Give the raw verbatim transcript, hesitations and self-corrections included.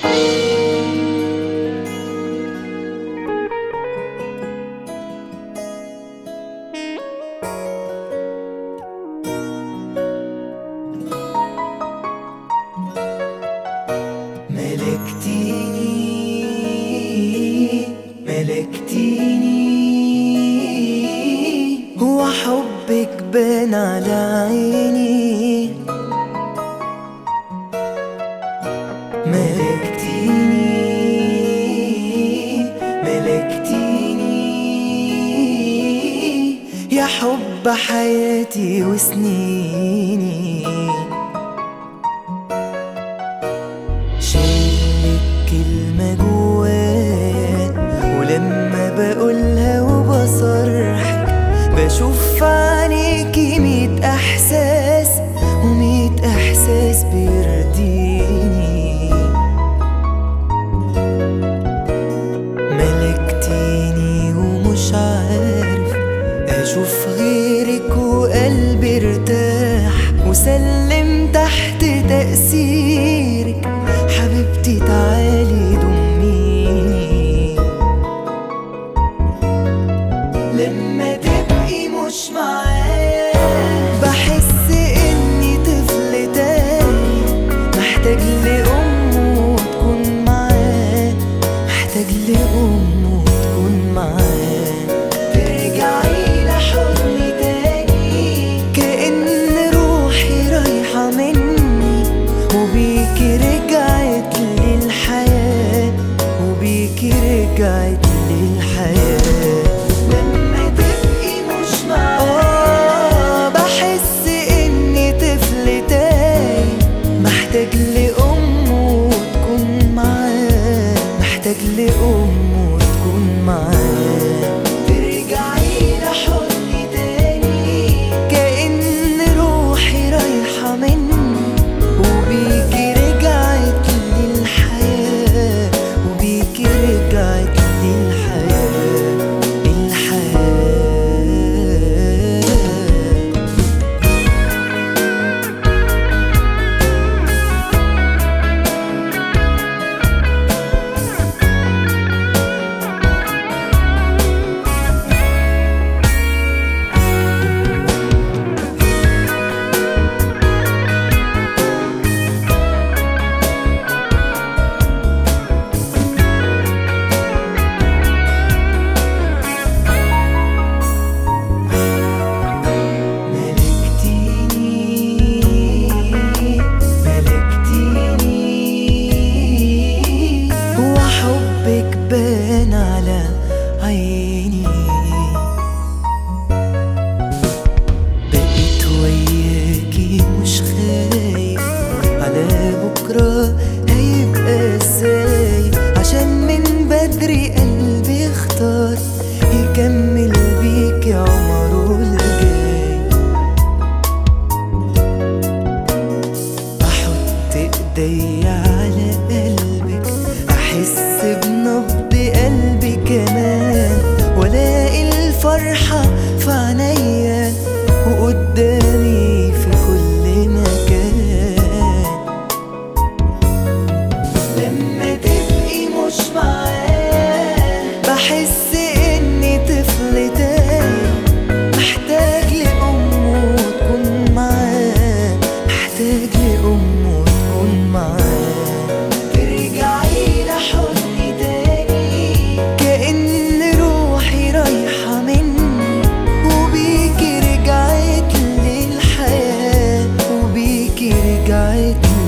ملكتيني ملكتيني، هو حبك بان على عيني. ملكتيني ملكتيني يا حب حياتي وسنيني. شايلك كلمة جوايا، ولما بقولها وبصرحك بشوف في عينيكي ميت احساس، وميت احساس بيرضيني. ملكتيني ومش عارف اشوف غيرك، وقلبي ارتاح وسلم تحت تأثيرك. حبيبتي تعالي ضميني، لما تبقي مش معايا بحس اني طفل تاني، محتاج لأمه تكون معاه، محتاج لأمه تكون معاه. ترجعي لحضني تاني كأن روحي رايحة مني، وبيكي رجعت للحياة، وبيكي رجعت للحياة. لما تبقي مش معايا بحس اني طفل تاني، محتاج لأمه تكون معاه، محتاج لأمه تكون معاه. ترجعي لحضني تاني كأن روحي رايحة مني، وبيكي رجعت للحياة، وبيكي رجعت للحياة الحياة. بان على عيني، بقيت وياكي مش خايف على بكرة هيبقى ازاي، عشان من بدري قلبي اختار يكمل بيكي عمره الجاي. احط ايدي على قلبك احس بنبض قلبي كمان، والاقي الفرحة في عينيا وقدامي في كل مكان. لما تبقي مش معايا بحس اني طفل تاني، محتاج لأمه تكون معاه، محتاج لأمه تكون معاه. ترجعي لحضني تاني كأن روحي رايحة مني، وبيكي رجعت للحياة، وبيكي رجعت